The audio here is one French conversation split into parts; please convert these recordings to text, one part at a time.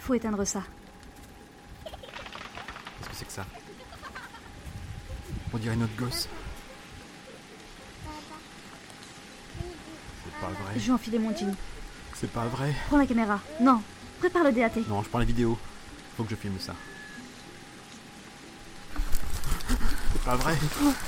Faut éteindre ça. Qu'est-ce que c'est que ça? On dirait notre gosse. C'est pas vrai. Je vais enfiler mon jean. C'est pas vrai. Prends la caméra. Non, prépare le DAT. Non, je prends la vidéo. Faut que je filme ça. C'est pas vrai.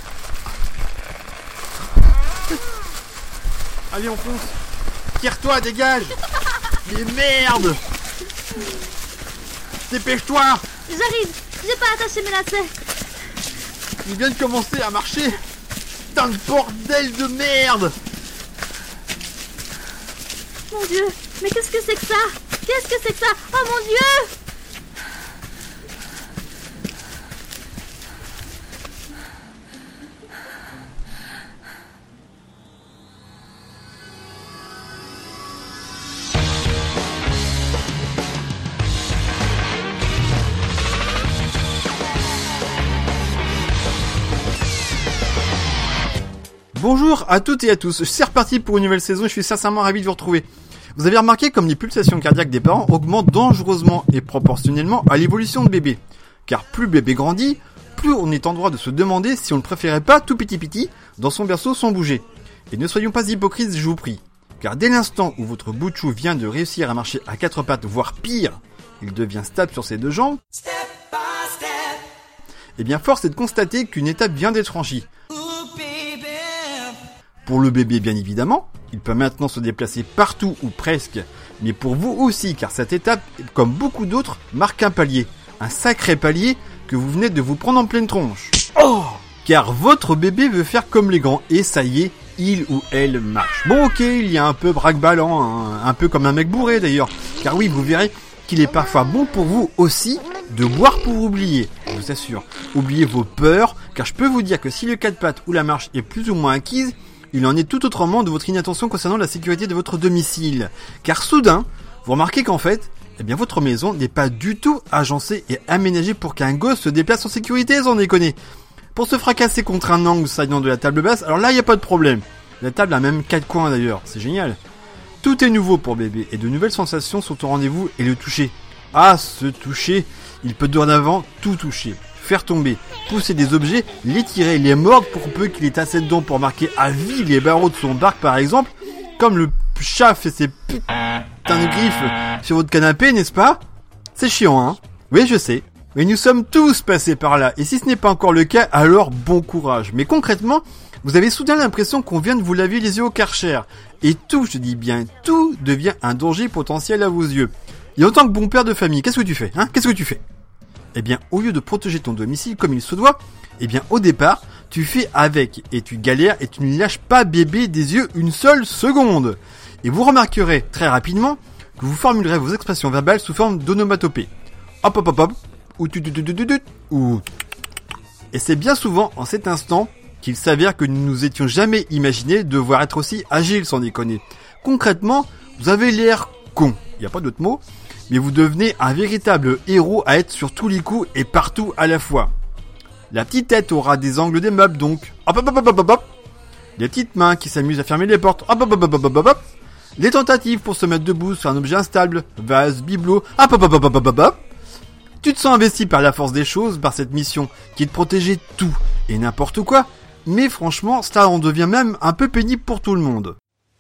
Allez, on fonce. Tire-toi, dégage. Mais merde. Dépêche-toi. J'arrive. J'ai pas attaché mes lacets. Il vient de commencer à marcher. Putain de bordel de merde. Mon Dieu, mais qu'est-ce que c'est que ça? Qu'est-ce que c'est que ça? Oh mon Dieu! Bonjour à toutes et à tous, c'est reparti pour une nouvelle saison et je suis sincèrement ravi de vous retrouver. Vous avez remarqué comme les pulsations cardiaques des parents augmentent dangereusement et proportionnellement à l'évolution de bébé. Car plus bébé grandit, plus on est en droit de se demander si on ne préférait pas tout petit dans son berceau sans bouger. Et ne soyons pas hypocrites, je vous prie. Car dès l'instant où votre bout de chou vient de réussir à marcher à quatre pattes, voire pire, il devient stable sur ses deux jambes, eh bien force est de constater qu'une étape vient d'être franchie. Pour le bébé, bien évidemment, il peut maintenant se déplacer partout ou presque, mais pour vous aussi, car cette étape, comme beaucoup d'autres, marque un palier. Un sacré palier que vous venez de vous prendre en pleine tronche. Oh! Car votre bébé veut faire comme les grands, et ça y est, il ou elle marche. Bon ok, il y a un peu braque-ballant, hein, un peu comme un mec bourré d'ailleurs, car oui, vous verrez qu'il est parfois bon pour vous aussi de boire pour oublier, je vous assure. Oubliez vos peurs, car je peux vous dire que si le 4 pattes ou la marche est plus ou moins acquise, il en est tout autrement de votre inattention concernant la sécurité de votre domicile. Car soudain, vous remarquez qu'en fait, eh bien votre maison n'est pas du tout agencée et aménagée pour qu'un gosse se déplace en sécurité, sans déconner. Pour se fracasser contre un angle saillant de la table basse, alors là il n'y a pas de problème. La table a même 4 coins d'ailleurs, c'est génial. Tout est nouveau pour bébé et de nouvelles sensations sont au rendez-vous et le toucher. Ah, ce toucher, il peut dorénavant tout toucher. Faire tomber, pousser des objets, les tirer, les mordre pour peu qu'il ait assez de dents pour marquer à vie les barreaux de son barque par exemple, comme le chat fait ses putains de griffes sur votre canapé, n'est-ce pas? C'est chiant, hein? Oui, je sais. Mais nous sommes tous passés par là, et si ce n'est pas encore le cas, alors bon courage. Mais concrètement, vous avez soudain l'impression qu'on vient de vous laver les yeux au Karcher. Et tout, je dis bien tout, devient un danger potentiel à vos yeux. Et en tant que bon père de famille, qu'est-ce que tu fais, hein? Qu'est-ce que tu fais? Eh bien, au lieu de protéger ton domicile comme il se doit, eh bien, au départ, tu fais avec, et tu galères, et tu ne lâches pas bébé des yeux une seule seconde. Et vous remarquerez très rapidement que vous formulerez vos expressions verbales sous forme d'onomatopée. Hop hop hop hop, ou ou. Et c'est bien souvent en cet instant qu'il s'avère que nous nous étions jamais imaginé devoir être aussi agiles sans déconner. Concrètement, vous avez l'air con, il n'y a pas d'autre mot, mais vous devenez un véritable héros à être sur tous les coups et partout à la fois. La petite tête aura des angles des meubles donc. Hop hop hop hop hop hop. Les petites mains qui s'amusent à fermer les portes. Hop hop hop hop hop hop hop. Les tentatives pour se mettre debout sur un objet instable, vase, bibelot. Hop hop hop hop hop hop hop. Tu te sens investi par la force des choses, par cette mission qui est de protéger tout et n'importe quoi. Mais franchement, ça en devient même un peu pénible pour tout le monde.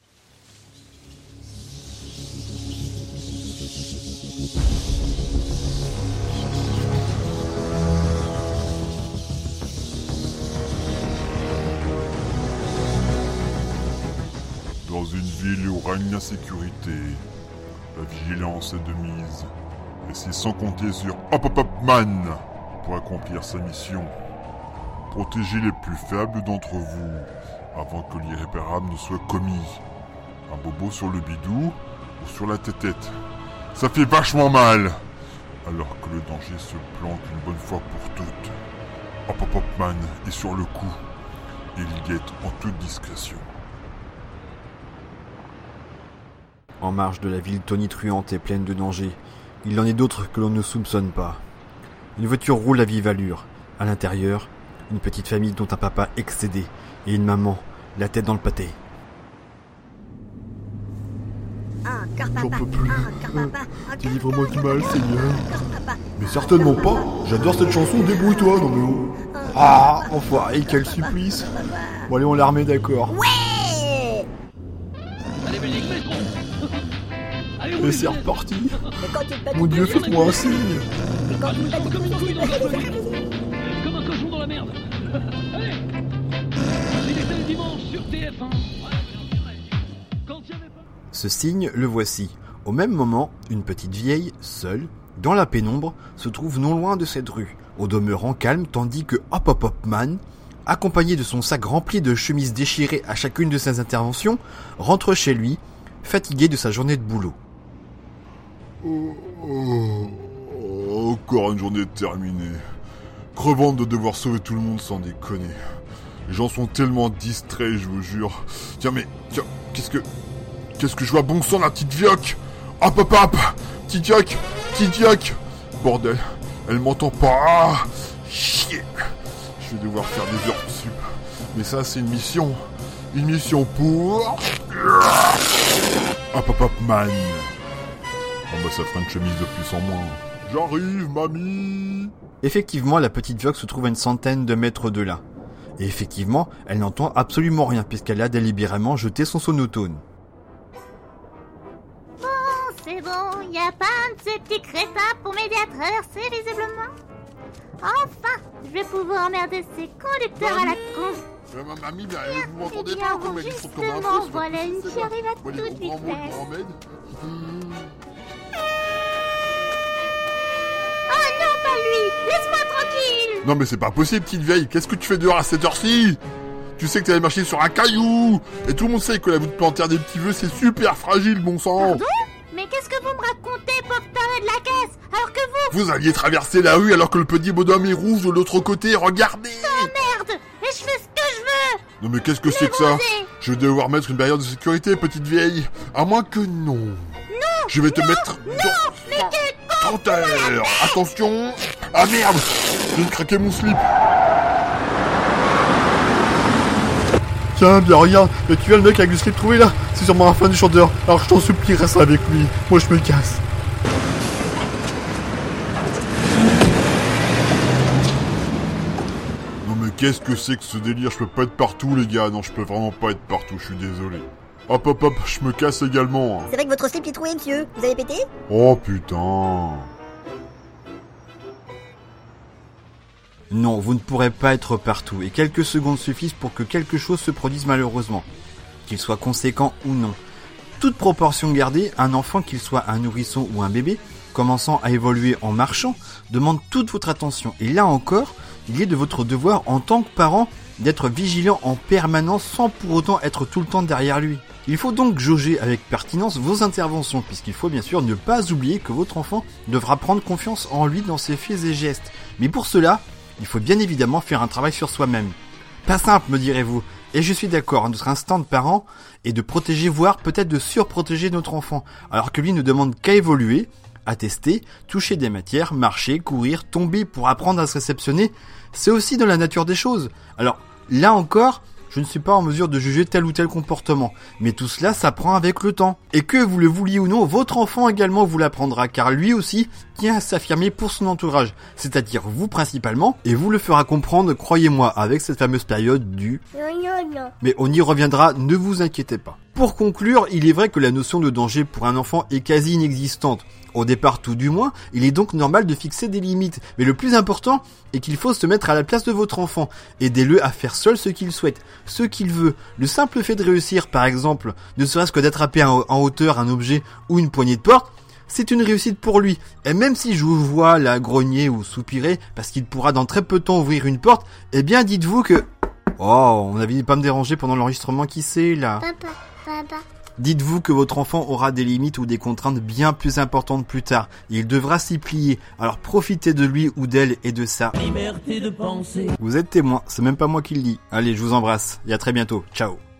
Dans une ville où règne l'insécurité, la vigilance est de mise, et c'est sans compter sur Hop Hop Hop Man pour accomplir sa mission. Protéger les plus faibles d'entre vous avant que l'irréparable ne soit commis. Un bobo sur le bidou ou sur la tête. Ça fait vachement mal, alors que le danger se plante une bonne fois pour toutes. Hop Hop Hop Man est sur le coup, et il guette en toute discrétion. En marge de la ville tonitruante et pleine de dangers, il en est d'autres que l'on ne soupçonne pas. Une voiture roule à vive allure. À l'intérieur, une petite famille dont un papa excédé et une maman, la tête dans le pâté. 1, J'en peux plus. Délivre-moi du mal, Seigneur. Mais certainement pas. J'adore cette chanson, débrouille-toi, non mais oh. Ah, enfoiré, quel supplice. Bon allez, on la remet d'accord. Ouais. Allez, Belgique, maîtron. Allez, Et c'est reparti. Mais quand tu te Mon Dieu, faites-moi un signe. Mais quand tu te comme une couille dans le feu. Comme un cochon dans la merde. Allez. Il était le dimanche sur TF1. Quand il y avait pas... Ce signe, le voici. Au même moment, une petite vieille, seule, dans la pénombre, se trouve non loin de cette rue, au demeurant calme, tandis que Hop Hop Hop Man, accompagné de son sac rempli de chemises déchirées à chacune de ses interventions, rentre chez lui, fatigué de sa journée de boulot. Encore une journée terminée. Crevante de devoir sauver tout le monde sans déconner. Les gens sont tellement distraits, je vous jure. Tiens, qu'est-ce que je vois, bon sang, la petite vioque. Hop, hop, hop. Petite vioque. Bordel, elle m'entend pas. Ah, chier. Je vais devoir faire des heures sup. Mais ça, c'est une mission. Une mission pour... Hop, hop, hop, man. Bon bah ça fera une chemise de plus en moins. J'arrive, mamie. Effectivement, la petite vioque se trouve à une centaine de mètres de là. Et effectivement, elle n'entend absolument rien puisqu'elle a délibérément jeté son sonotone. Bon, c'est bon, y a pas un de ces petits crétins pour m'aider à traverser visiblement. Enfin, je vais pouvoir emmerder ces conducteurs à la con. Mamie, vous m'entendez Eh pas bien, comme elle dit comme un justement, feu, voilà une qui arrive à Bon, allez, toute au grand mot, le vitesse. grand m'aide. Oh non, pas lui! Laisse-moi tranquille! Non mais c'est pas possible, petite vieille. Qu'est-ce que tu fais dehors à cette heure-ci? Tu sais que t'allais marcher sur un caillou. Et tout le monde sait que la voûte plantaire des petits vœux, c'est super fragile, bon sang. Pardon? Mais qu'est-ce que vous me racontez, pauvre taré de la caisse? Alors que vous... Vous alliez traverser la rue alors que le petit bonhomme est rouge de l'autre côté, regardez. Oh merde! Et je fais ce que je veux! Non mais qu'est-ce que c'est que ça? Osez. Je vais devoir mettre une barrière de sécurité, petite vieille. À moins que non. Je vais te mettre dans 30 heures. Attention. Ah merde, je viens de craquer mon slip. Tiens, bien regarde, mais tu vois le mec avec le slip trouvé là? C'est sûrement un fan du chanteur. Alors je t'en supplie, reste avec lui. Moi je me casse. Non mais qu'est-ce que c'est que ce délire? Je peux pas être partout les gars. Non, je peux vraiment pas être partout, je suis désolé. Hop hop hop, je me casse également. C'est vrai que votre slip est troué, monsieur. Vous avez pété? Oh putain. Non, vous ne pourrez pas être partout, et quelques secondes suffisent pour que quelque chose se produise malheureusement. Qu'il soit conséquent ou non. Toute proportion gardée, un enfant, qu'il soit un nourrisson ou un bébé, commençant à évoluer en marchant, demande toute votre attention. Et là encore, il est de votre devoir en tant que parent d'être vigilant en permanence sans pour autant être tout le temps derrière lui. Il faut donc jauger avec pertinence vos interventions, puisqu'il faut bien sûr ne pas oublier que votre enfant devra prendre confiance en lui dans ses faits et gestes. Mais pour cela, il faut bien évidemment faire un travail sur soi-même. Pas simple, me direz-vous. Et je suis d'accord, notre instinct de parent est de protéger, voire peut-être de surprotéger notre enfant, alors que lui ne demande qu'à évoluer, à tester, toucher des matières, marcher, courir, tomber pour apprendre à se réceptionner. C'est aussi dans la nature des choses. Alors, là encore, je ne suis pas en mesure de juger tel ou tel comportement, mais tout cela s'apprend avec le temps. Et que vous le vouliez ou non, votre enfant également vous l'apprendra, car lui aussi tient à s'affirmer pour son entourage, c'est-à-dire vous principalement, et vous le fera comprendre, croyez-moi, avec cette fameuse période du... Mais on y reviendra, ne vous inquiétez pas. Pour conclure, il est vrai que la notion de danger pour un enfant est quasi inexistante. Au départ, tout du moins, il est donc normal de fixer des limites. Mais le plus important est qu'il faut se mettre à la place de votre enfant. Aidez-le à faire seul ce qu'il souhaite, ce qu'il veut. Le simple fait de réussir, par exemple, ne serait-ce que d'attraper en hauteur un objet ou une poignée de porte, c'est une réussite pour lui. Et même si je vous vois là grogner ou soupirer parce qu'il pourra dans très peu de temps ouvrir une porte, eh bien dites-vous que... Oh, on n'avait pas me déranger pendant l'enregistrement, qui c'est là? Papa. Dites-vous que votre enfant aura des limites ou des contraintes bien plus importantes plus tard. Et il devra s'y plier. Alors profitez de lui ou d'elle et de ça. Liberté de penser. Vous êtes témoin, c'est même pas moi qui le dis. Allez, je vous embrasse et à très bientôt. Ciao.